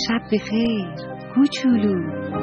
شب بخیر کوچولو.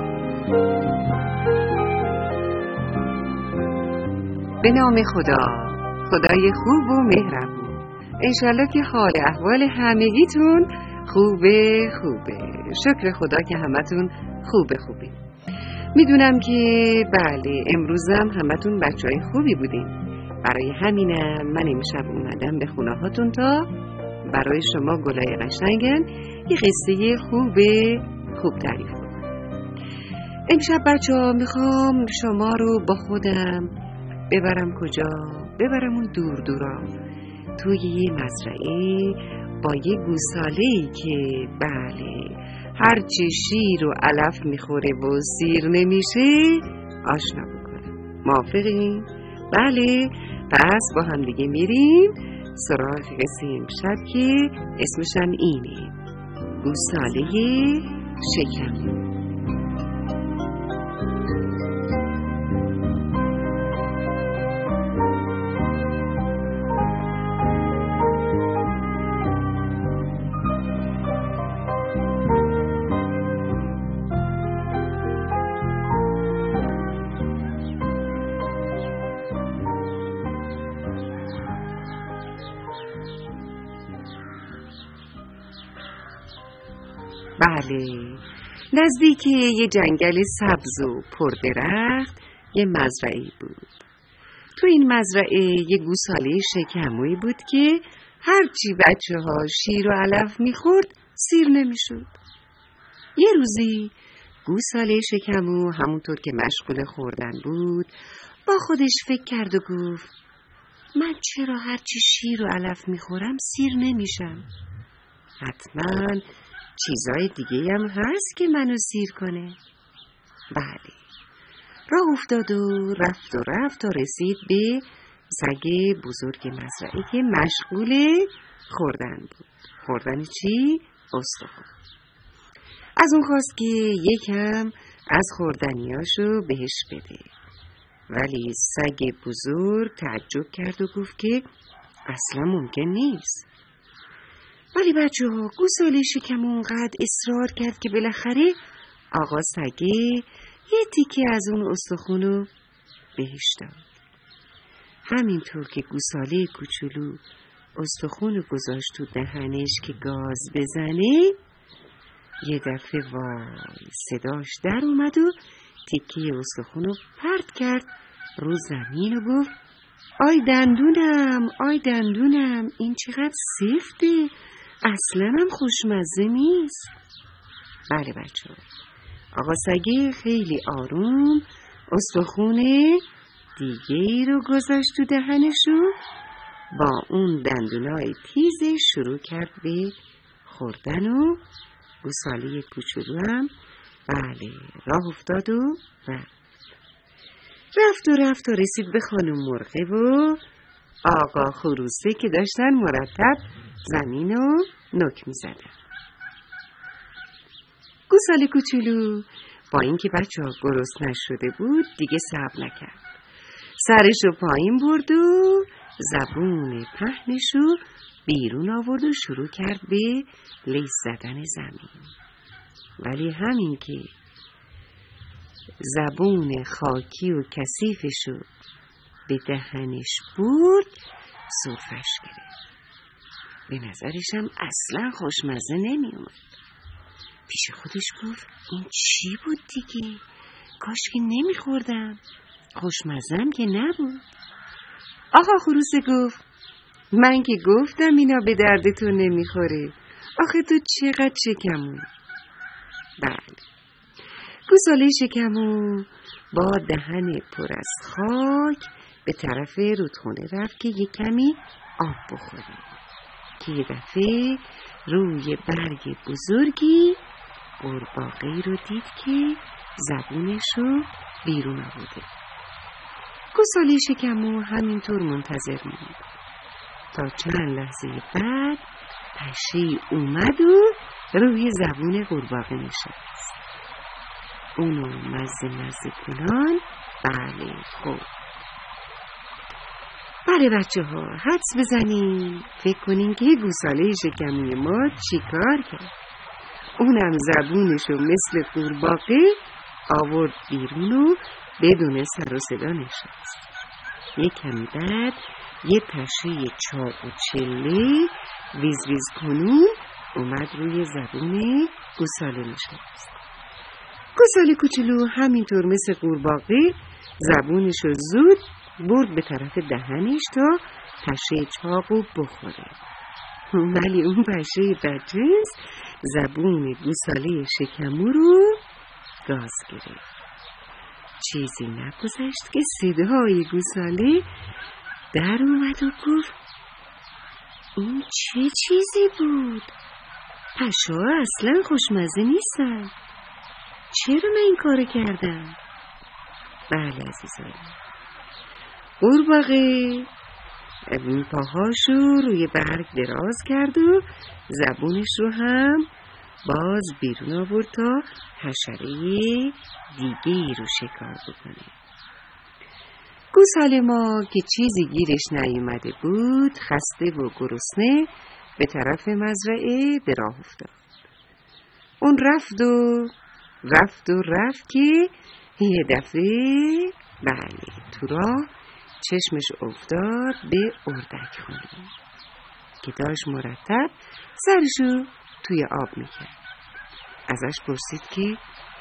به نام خدا، خدای خوب و مهربون. انشالله که حال احوال همگیتون خوبه. شکر خدا که همتون خوبه. میدونم که بله امروزم همتون بچهای خوبی بودین. برای همینم من امشب اومدم به خونه هاتون تا برای شما گلای قشنگن یه قصه خوب تعریف کنم. امشب بچه‌ها میخوام شما رو با خودم ببرم کجا؟ ببرم اون دورا توی یه مزرعه با یه گوساله‌ای که بله هرچی شیر و علف میخوره و سیر نمیشه آشنا بکنم. موافقین؟ بله، پس با هم دیگه میریم سراغ قصه امشب که اسمشم اینه، گوساله شکم. بله، نزدیک یه جنگل سبز و پردرخت یه مزرعه‌ای بود. تو این مزرعه یه گوساله شکمویی بود که هرچی بچه‌ها شیر و علف میخورد سیر نمیشد. یه روزی گوساله شکمو همونطور که مشغول خوردن بود با خودش فکر کرد و گفت من چرا هرچی شیر و علف میخورم سیر نمیشم؟ حتما چیزای دیگه هم هست که منو سیر کنه. بله، راه افتاد و رفت تا رسید به سگ بزرگ مزرعه که مشغول خوردن بود. خوردن چی؟ استخوان. از اون خواست که یکم از خوردنیاشو بهش بده، ولی سگ بزرگ تعجب کرد و گفت که اصلا ممکن نیست. ولی بچه‌ها گوساله شکم اونقدر اصرار کرد که بالاخره آقا سگه یه تیکه از اون استخونو بهش داد. همینطور که گوساله کوچولو استخونو گذاشت تو دهنش که گاز بزنه، یه دفعه وای صداش در اومد و تیکه استخونو پرت کرد رو زمین و گفت آی دندونم این چقدر سفته، اصلا هم خوشمزه نیست. بله بچه‌ها، آقا سگه خیلی آروم استخون دیگه رو گذاشت تو دهنشو، با اون دندونای تیزش شروع کرد به خوردن و گوساله کوچولو هم بله راه افتاد و رفت و رسید به خانم مرغه و آقا خروسه که داشتن مرتب زمین و نوک می زدن. گوساله کوچولو با اینکه بچه‌ها گرسنه شده بود دیگه صبر نکرد، سرشو پایین برد و زبون پهنشو بیرون آورد و شروع کرد به لیس زدن زمین. ولی همین که زبون خاکی و کثیفشو به دهنش برد سرفش گرفت. به نظرش هم اصلا خوشمزه نمی اومد. پیش خودش گفت این چی بود دیگه؟ کاش که نمی خوردم، خوشمزم که نبود. آقا خروسه گفت من که گفتم اینا به درد تو نمی خوره، آخه تو چقدر شکمون. بله، گوساله شکمو با دهن پر از خاک به طرف رودخونه رفت که یه کمی آب بخوره، که یه دفعه روی برگ بزرگی قورباغه‌ای رو دید که زبونشو بیرون آورده. گوساله شکمو همینطور منتظر موند تا چند لحظه بعد پشه اومد و روی زبون قورباغه نشست. اونو مزه کنان بله خورد. بله بچه ها، حدس بزنین فکر کنین که گوساله شکمی ما چی کار کرد. اونم زبونشو مثل قورباغه آورد بیرون و بدون سر و صدا نشست. یک کمی بعد یه پشه چاق و چله ویز ویز کنون اومد روی زبون گوساله نشست. گوساله کوچولو همینطور مثل قورباغه زبونشو زود برد به طرف دهنش تا پشه چاقو بخوره. ولی اون پشه بدجنس زبون گوساله شکمو رو گاز گرفت. چیزی نگذشت که صدای گوساله در اومد و گفت این چه چیزی بود؟ پشه‌ها اصلا خوشمزه نیستن. چرا من این کار کردم؟ بله عزیزان، قورباغه پاهاشو روی برگ دراز کرد و زبونش رو هم باز بیرون آورد تا حشره دیگه‌ای رو شکار بکنه. گوساله ما که چیزی گیرش نیومده بود خسته و گرسنه به طرف مزرعه به راه افتاد. اون رفت که یه دفعه تو راه چشمش افتاد به اردک خانم که داشت مرتب سرشو توی آب میکرد. ازش پرسید که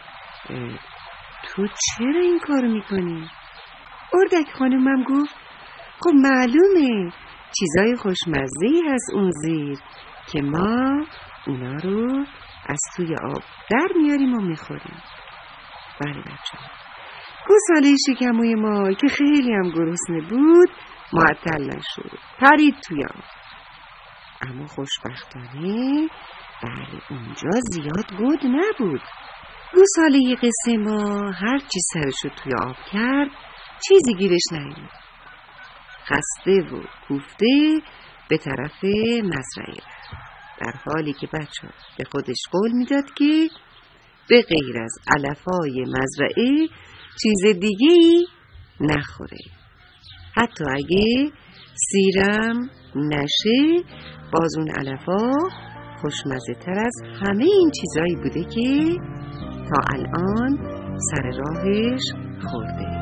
تو چرا این کارو میکنی؟ اردک خانمم گفت خب معلومه چیزای خوشمزه‌ای هست اون زیر که ما اونا رو از توی آب در میاریم و میخوریم. بله بچه‌ها، گوساله شکموی ما که خیلی هم گرسنه بود معطل نشد، پرید توی آب. اما خوشبختانه بله اونجا زیاد گود نبود. گوساله قصه ما هر چی سرشو توی آب کرد چیزی گیرش نیومد. خسته و کوفته به طرف مزرعه رفت، در حالی که بچه‌ها به خودش قول میداد که به غیر از علفای مزرعه چیز دیگه‌ای نخوره. حتی اگه سیرم نشه باز اون علفا خوشمزه تر از همه این چیزایی بوده که تا الان سر راهش خورده.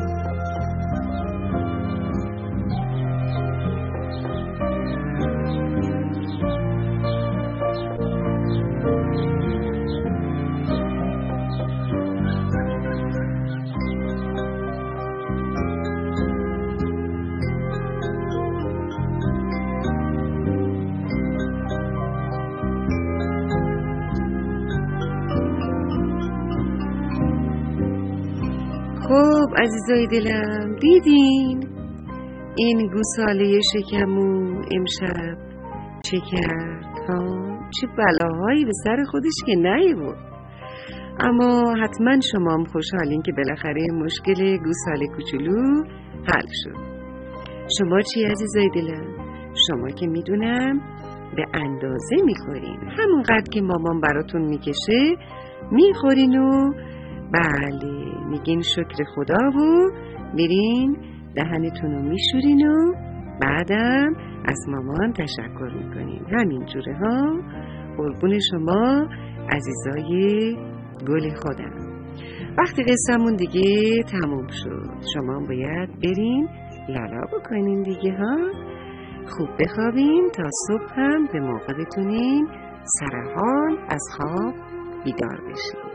خب عزیزای دلم، دیدین این گوساله شکمو امشب چه کرد؟ چه بلاهایی به سر خودش که نیاورد. اما حتما شما هم خوشحالین که بالاخره مشکل گوساله کوچولو حل شد. شما چی عزیزای دلم؟ شما که میدونم به اندازه میخورین، همونقدر که مامان براتون میکشه میخورین و بله میگین شکر خدا و میرین دهنتون رو میشورین و بعدم از مامان تشکر میکنین. همین جوره ها. قربون شما عزیزای گل خودم. وقتی قصه‌مون دیگه تموم شد شما باید برین لالا بکنین دیگه ها. خوب بخوابین تا صبح هم به موقع بتونین سرحال از خواب بیدار بشین.